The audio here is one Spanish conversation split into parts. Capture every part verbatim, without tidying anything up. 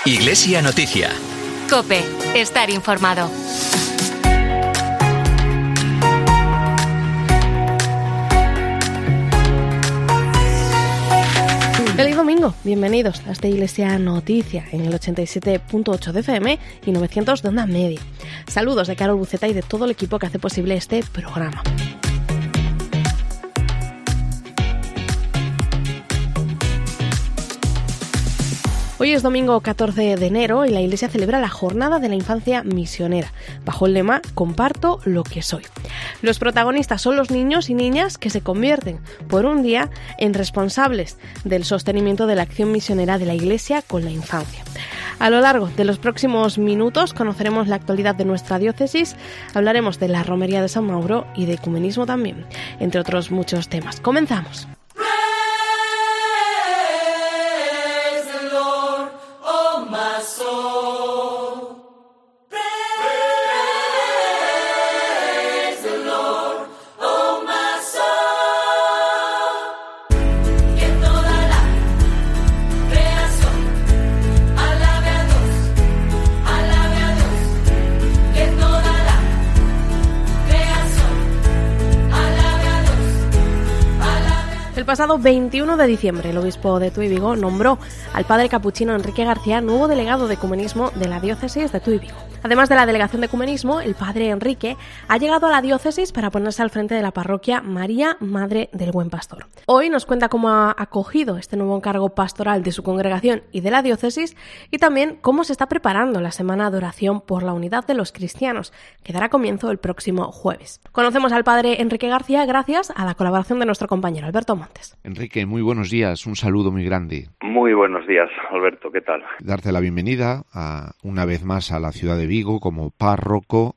Iglesia Noticia. COPE. Estar informado. Feliz domingo, bienvenidos a esta Iglesia Noticia en el ochenta y siete punto ocho de F M y novecientos de onda media. Saludos de Carol Buceta y de todo el equipo que hace posible este programa. Hoy es domingo catorce de enero y la Iglesia celebra la Jornada de la Infancia Misionera, bajo el lema Comparto lo que soy. Los protagonistas son los niños y niñas que se convierten por un día en responsables del sostenimiento de la acción misionera de la Iglesia con la infancia. A lo largo de los próximos minutos conoceremos la actualidad de nuestra diócesis, hablaremos de la Romería de San Mauro y de ecumenismo también, entre otros muchos temas. Comenzamos. El pasado veintiuno de diciembre, el obispo de Tuy Vigo nombró al padre capuchino Enrique García nuevo delegado de ecumenismo de la diócesis de Tuy Vigo. Además de la delegación de ecumenismo, el padre Enrique ha llegado a la diócesis para ponerse al frente de la parroquia María, Madre del Buen Pastor. Hoy nos cuenta cómo ha acogido este nuevo encargo pastoral de su congregación y de la diócesis y también cómo se está preparando la semana de oración por la unidad de los cristianos, que dará comienzo el próximo jueves. Conocemos al padre Enrique García gracias a la colaboración de nuestro compañero Alberto Montes. Enrique, muy buenos días, un saludo muy grande. Muy buenos días, Alberto, ¿qué tal? Darte la bienvenida a, una vez más a la ciudad de Vigo como párroco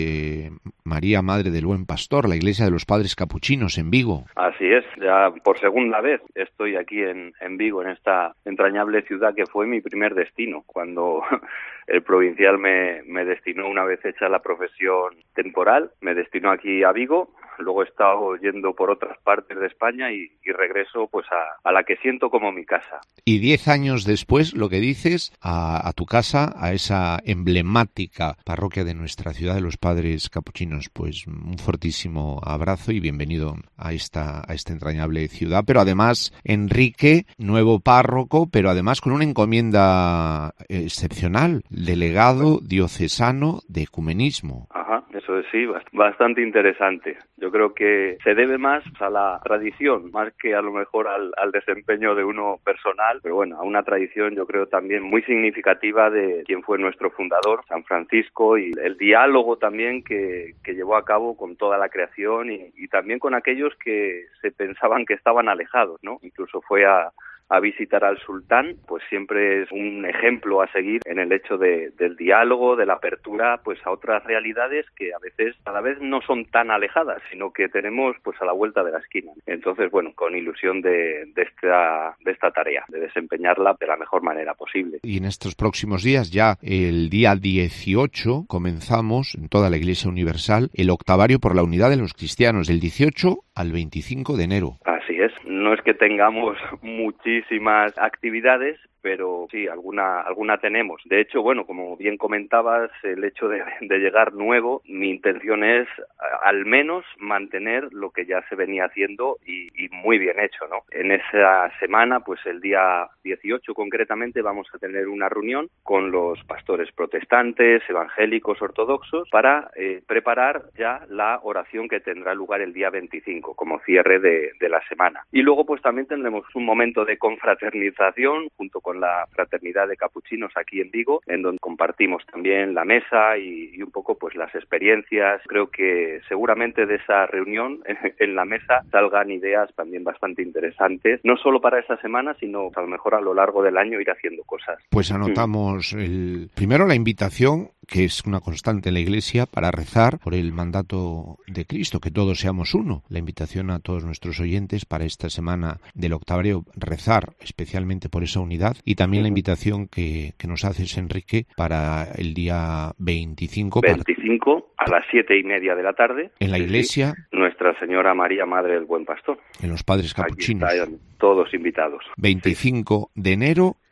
de María, Madre del Buen Pastor, la Iglesia de los Padres Capuchinos en Vigo. Así es, ya por segunda vez estoy aquí en, en Vigo, en esta entrañable ciudad que fue mi primer destino, cuando el provincial me, me destinó, una vez hecha la profesión temporal, me destinó aquí a Vigo. Luego he estado yendo por otras partes de España y, y regreso pues a, a la que siento como mi casa. Y diez años después, lo que dices, a, a tu casa, a esa emblemática parroquia de nuestra ciudad de los Padres Capuchinos, pues un fortísimo abrazo y bienvenido a esta, a esta entrañable ciudad. Pero además, Enrique, nuevo párroco, pero además con una encomienda excepcional, delegado diocesano de ecumenismo. Ajá, eso es, sí, bastante interesante. Yo creo que se debe más a la tradición, más que a lo mejor al, al desempeño de uno personal, pero bueno, a una tradición yo creo también muy significativa de quien fue nuestro fundador, San Francisco, y el diálogo también que, que llevó a cabo con toda la creación y, y también con aquellos que se pensaban que estaban alejados, ¿no? Incluso fue a a visitar al sultán, pues siempre es un ejemplo a seguir en el hecho de, del diálogo, de la apertura pues a otras realidades que a veces cada vez no son tan alejadas, sino que tenemos pues a la vuelta de la esquina. Entonces, bueno, con ilusión de, de esta de esta tarea, de desempeñarla de la mejor manera posible. Y en estos próximos días, ya el día dieciocho, comenzamos en toda la Iglesia Universal el octavario por la unidad de los cristianos, del dieciocho al veinticinco de enero. Así es, no es que tengamos muchísimas actividades, pero sí, alguna alguna tenemos. De hecho, bueno, como bien comentabas, el hecho de, de llegar nuevo, mi intención es al menos mantener lo que ya se venía haciendo y, y muy bien hecho, ¿no? En esa semana, pues el día dieciocho concretamente, vamos a tener una reunión con los pastores protestantes, evangélicos, ortodoxos, para eh, preparar ya la oración que tendrá lugar el día veinticinco, como cierre de, de la semana. Y luego, pues también tendremos un momento de confraternización junto con con la Fraternidad de Capuchinos aquí en Vigo, en donde compartimos también la mesa y, y un poco pues las experiencias. Creo que seguramente de esa reunión en la mesa salgan ideas también bastante interesantes, no solo para esa semana, sino a lo mejor a lo largo del año ir haciendo cosas. Pues anotamos el, primero la invitación, que es una constante en la Iglesia, para rezar por el mandato de Cristo, que todos seamos uno. La invitación a todos nuestros oyentes para esta semana del octavario, rezar especialmente por esa unidad, y también la invitación que, que nos haces, Enrique, para el día veinticinco. veinticinco para... a las siete y media de la tarde. En la iglesia. Sí, Nuestra Señora María, Madre del Buen Pastor. En los Padres Capuchinos. Aquí están todos invitados. veinticinco de enero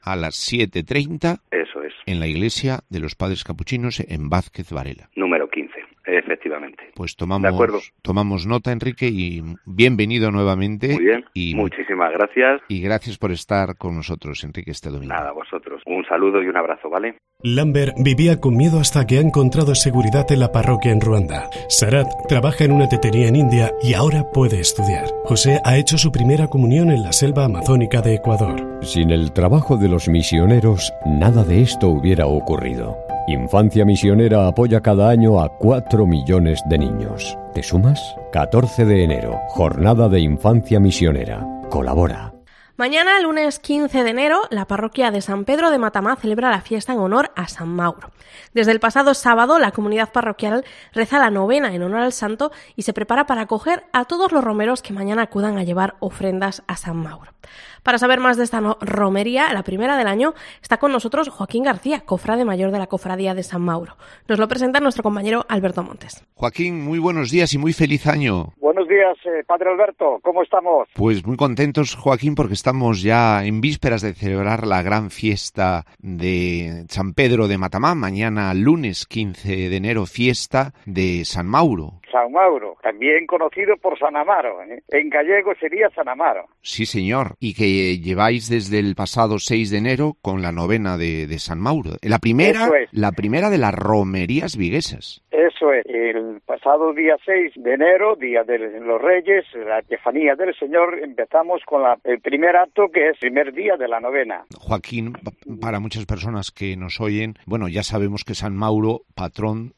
a las siete treinta. Eso es. En la iglesia de los Padres Capuchinos en Vázquez Varela. Número quince, efectivamente. Pues tomamos, tomamos nota, Enrique, y bienvenido nuevamente. Muy bien, y, muchísimas gracias. Y gracias por estar con nosotros, Enrique, este domingo. Nada, vosotros. Un saludo y un abrazo, ¿vale? Lambert vivía con miedo hasta que ha encontrado seguridad en la parroquia en Ruanda. Sarat trabaja en una tetería en India y ahora puede estudiar. José ha hecho su primera comunión en la selva amazónica de Ecuador. Sin el trabajo de los misioneros, nada de esto hubiera ocurrido. Infancia Misionera apoya cada año a cuatro millones de niños. ¿Te sumas? catorce de enero, Jornada de Infancia Misionera. Colabora. Mañana, lunes quince de enero, la parroquia de San Pedro de Matamá celebra la fiesta en honor a San Mauro. Desde el pasado sábado, la comunidad parroquial reza la novena en honor al santo y se prepara para acoger a todos los romeros que mañana acudan a llevar ofrendas a San Mauro. Para saber más de esta no- romería, la primera del año, está con nosotros Joaquín García, cofrade mayor de la Cofradía de San Mauro. Nos lo presenta nuestro compañero Alberto Montes. Joaquín, muy buenos días y muy feliz año. Buenos días, eh, Padre Alberto, ¿cómo estamos? Pues muy contentos, Joaquín, porque estamos ya en vísperas de celebrar la gran fiesta de San Pedro de Matamá. Mañana, lunes quince de enero, fiesta de San Mauro. San Mauro, también conocido por San Amaro, ¿eh? En gallego sería San Amaro. Sí, señor, y que lleváis desde el pasado seis de enero con la novena de, de San Mauro. La primera, Eso es. la primera de las romerías viguesas. Eso es, el pasado día seis de enero, Día de los Reyes, la Epifanía del Señor, empezamos con la, el primer acto, que es el primer día de la novena. Joaquín, para muchas personas que nos oyen, bueno, ya sabemos que San Mauro, patrón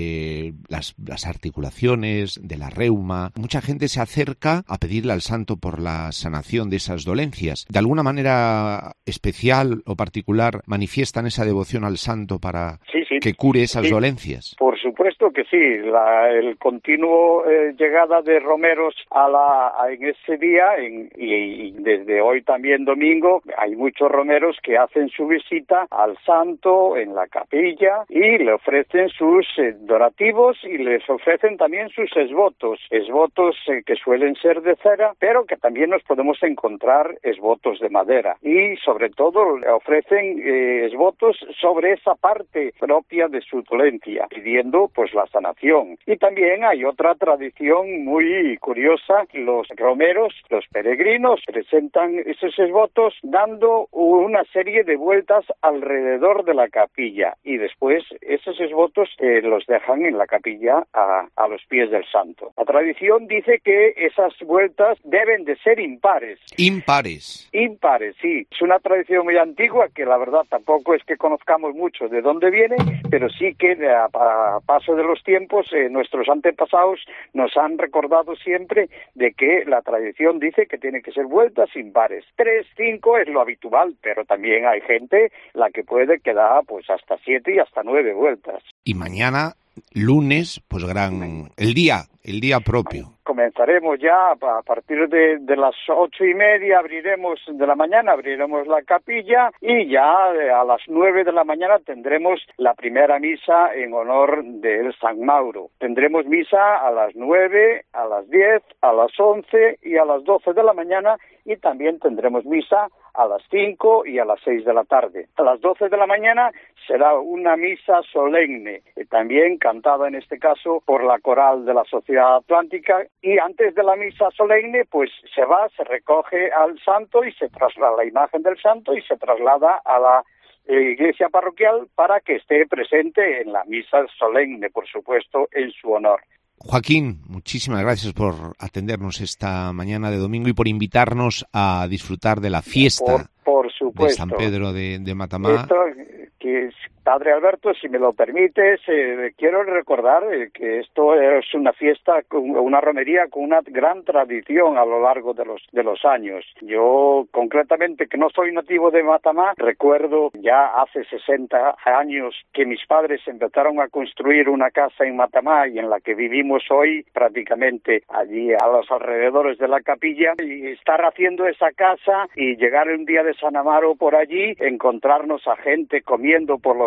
de las, las articulaciones, de la reuma, mucha gente se acerca a pedirle al santo por la sanación de esas dolencias. ¿De alguna manera especial o particular manifiestan esa devoción al santo para sí, sí, que cure esas sí. dolencias? Por supuesto que sí, la, el continuo eh, llegada de romeros a la, a, en ese día, en, y, y desde hoy también domingo, hay muchos romeros que hacen su visita al santo en la capilla y le ofrecen sus eh, donativos y les ofrecen también sus esvotos, esvotos eh, que suelen ser de cera, pero que también nos podemos encontrar esvotos de madera. Y sobre todo le ofrecen eh, esvotos sobre esa parte propia de su dolencia, pidiendo pues la sanación. Y también hay otra tradición muy curiosa, los romeros, los peregrinos, presentan esos esvotos dando una serie de vueltas alrededor de la capilla y después esos esvotos eh, los dejan en la capilla a, a los pies del santo. La tradición dice que esas vueltas deben de ser impares. Impares. Impares, sí. Es una tradición muy antigua que la verdad tampoco es que conozcamos mucho de dónde viene, pero sí que a, a paso de los tiempos eh, nuestros antepasados nos han recordado siempre de que la tradición dice que tiene que ser vueltas impares. Tres, cinco es lo habitual, pero también hay gente la que puede quedar pues hasta siete y hasta nueve vueltas. Y mañana, lunes, pues gran... el día, el día propio. Comenzaremos ya a partir de, de las ocho y media, abriremos de la mañana, abriremos la capilla y ya a las nueve de la mañana tendremos la primera misa en honor del San Mauro. Tendremos misa a las nueve, a las diez, a las once y a las doce de la mañana y también tendremos misa a las cinco y a las seis de la tarde. A las doce de la mañana será una misa solemne, también cantada en este caso por la coral de la Sociedad Atlántica, y antes de la misa solemne pues se va, se recoge al santo y se traslada la imagen del santo y se traslada a la eh, iglesia parroquial para que esté presente en la misa solemne, por supuesto, en su honor. Joaquín, muchísimas gracias por atendernos esta mañana de domingo y por invitarnos a disfrutar de la fiesta por, por supuesto. de San Pedro de, de Matamá. Esto, que es, Padre Alberto, si me lo permites, eh, quiero recordar eh, que esto es una fiesta, una romería con una gran tradición a lo largo de los de los años. Yo, concretamente, que no soy nativo de Matamá, recuerdo ya hace sesenta años que mis padres empezaron a construir una casa en Matamá y en la que vivimos hoy, prácticamente allí a los alrededores de la capilla, y estar haciendo esa casa y llegar un día de San Amaro por allí, encontrarnos a gente comiendo por los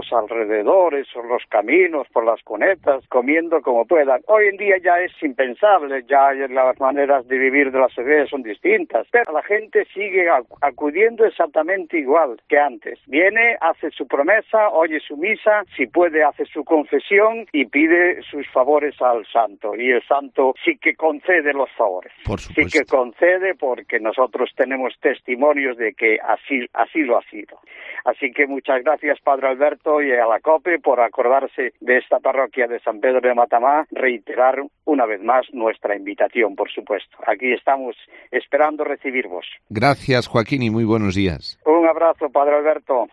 los alrededores, por los caminos, por las cunetas, comiendo como puedan. Hoy en día ya es impensable, ya las maneras de vivir de las iglesias son distintas, pero la gente sigue acudiendo exactamente igual que antes. Viene, hace su promesa, oye su misa, si puede hace su confesión y pide sus favores al santo. Y el santo sí que concede los favores. Por supuesto. Sí que concede, porque nosotros tenemos testimonios de que así, así lo ha sido. Así que muchas gracias, Padre Alberto, y a la COPE por acordarse de esta parroquia de San Pedro de Matamá. Reiterar una vez más nuestra invitación, por supuesto. Aquí estamos esperando recibirvos. Gracias, Joaquín, y muy buenos días. Un abrazo, Padre Alberto.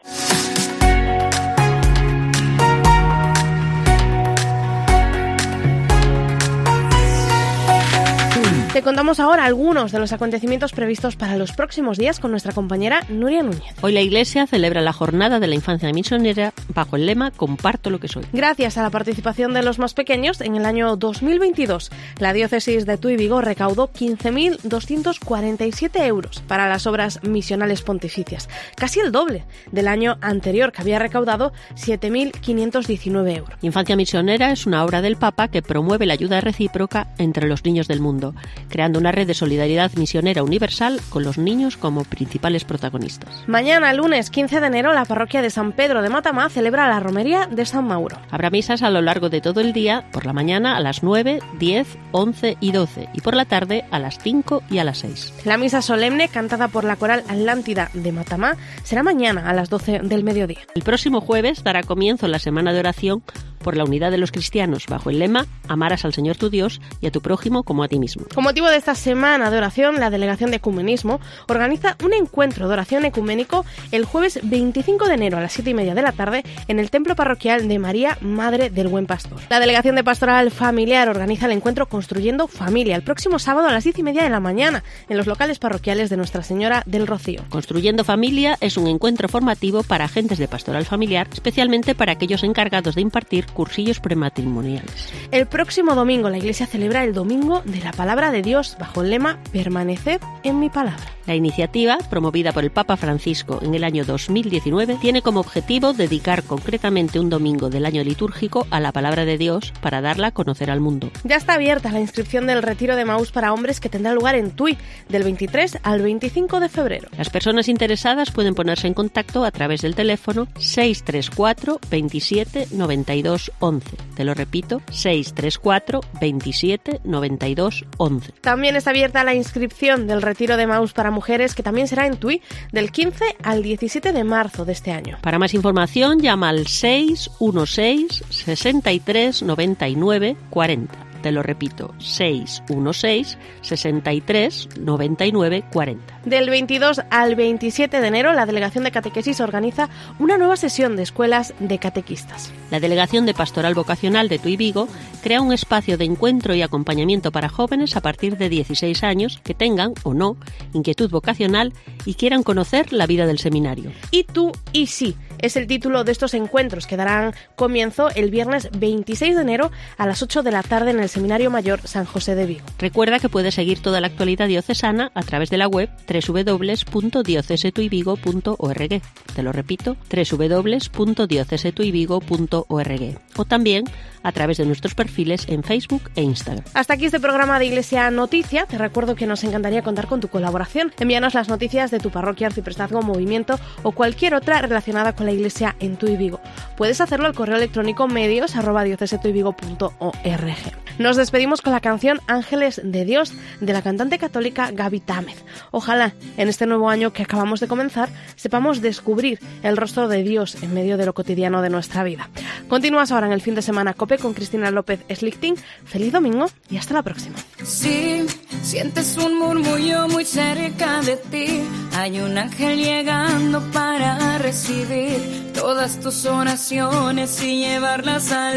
Te contamos ahora algunos de los acontecimientos previstos para los próximos días con nuestra compañera Nuria Núñez. Hoy la Iglesia celebra la Jornada de la Infancia Misionera bajo el lema Comparto lo que soy. Gracias a la participación de los más pequeños, en el año dos mil veintidós, la diócesis de Tuy Vigo recaudó quince mil doscientos cuarenta y siete euros para las obras misionales pontificias, casi el doble del año anterior, que había recaudado siete mil quinientos diecinueve euros. Infancia Misionera es una obra del Papa que promueve la ayuda recíproca entre los niños del mundo, creando una red de solidaridad misionera universal con los niños como principales protagonistas. Mañana, lunes quince de enero, la parroquia de San Pedro de Matamá celebra la romería de San Mauro. Habrá misas a lo largo de todo el día, por la mañana a las nueve, diez, once y doce, y por la tarde a las cinco y a las seis. La misa solemne, cantada por la coral Atlántida de Matamá, será mañana a las doce del mediodía. El próximo jueves dará comienzo la semana de oración por la unidad de los cristianos, bajo el lema Amarás al Señor tu Dios y a tu prójimo como a ti mismo. Con motivo de esta semana de oración, la Delegación de Ecumenismo organiza un encuentro de oración ecuménico el jueves veinticinco de enero a las siete y media de la tarde en el Templo Parroquial de María, Madre del Buen Pastor. La Delegación de Pastoral Familiar organiza el encuentro Construyendo Familia el próximo sábado a las diez y media de la mañana en los locales parroquiales de Nuestra Señora del Rocío. Construyendo Familia es un encuentro formativo para agentes de pastoral familiar, especialmente para aquellos encargados de impartir cursillos prematrimoniales. El próximo domingo la Iglesia celebra el Domingo de la Palabra de Dios bajo el lema Permaneced en mi palabra. La iniciativa, promovida por el Papa Francisco en el año dos mil diecinueve, tiene como objetivo dedicar concretamente un domingo del año litúrgico a la Palabra de Dios para darla a conocer al mundo. Ya está abierta la inscripción del Retiro de Emaús para hombres que tendrá lugar en Tuy del veintitrés al veinticinco de febrero. Las personas interesadas pueden ponerse en contacto a través del teléfono seis tres cuatro, veintisiete, noventa y dos, once. Te lo repito, seis tres cuatro, veintisiete, noventa y dos, once. También está abierta la inscripción del Retiro de Emaús para mujeres, que también será en Tuy del quince al diecisiete de marzo de este año. Para más información llama al seis uno seis, sesenta y tres, noventa y nueve, cuarenta. Te lo repito, seis uno seis, sesenta y tres, noventa y nueve, cuarenta. Del veintidós al veintisiete de enero, la Delegación de Catequesis organiza una nueva sesión de escuelas de catequistas. La Delegación de Pastoral Vocacional de Tuy Vigo crea un espacio de encuentro y acompañamiento para jóvenes a partir de dieciséis años que tengan, o no, inquietud vocacional y quieran conocer la vida del seminario. Y tú y sí, es el título de estos encuentros que darán comienzo el viernes veintiséis de enero a las ocho de la tarde en el Seminario Mayor San José de Vigo. Recuerda que puedes seguir toda la actualidad diocesana a través de la web doble u doble u doble u punto diocese tuy vigo punto org. Te lo repito, doble u doble u doble u punto diocese tuy vigo punto org. O también a través de nuestros perfiles en Facebook e Instagram. Hasta aquí este programa de Iglesia Noticia. Te recuerdo que nos encantaría contar con tu colaboración. Envíanos las noticias de tu parroquia, arciprestazgo, movimiento o cualquier otra relacionada con la Iglesia en Tuy Vigo. Puedes hacerlo al correo electrónico medios arroba diocese tuy vigo punto org. Nos despedimos con la canción Ángeles de Dios de la cantante católica Gaby Támez. Ojalá en este nuevo año que acabamos de comenzar sepamos descubrir el rostro de Dios en medio de lo cotidiano de nuestra vida. Continúas ahora en el fin de semana COPE con Cristina López Slichting. Feliz domingo y hasta la próxima. Si sientes un murmullo muy cerca de ti, hay un ángel llegando para recibir todas tus oraciones y llevarlas al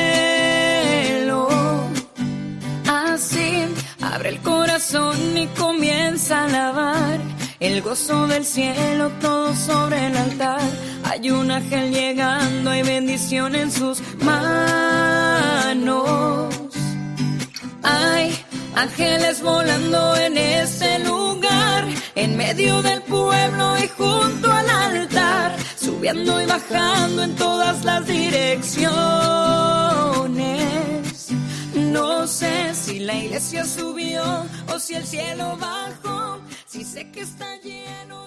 cielo. Así, abre el corazón y comienza a alabar el gozo del cielo, todo sobre el altar. Hay un ángel llegando, hay bendición en sus manos. Hay ángeles volando en este lugar, en medio del pueblo y junto al altar. Sube subiendo y bajando en todas las direcciones. No sé si la iglesia subió o si el cielo bajó, si sé que está lleno.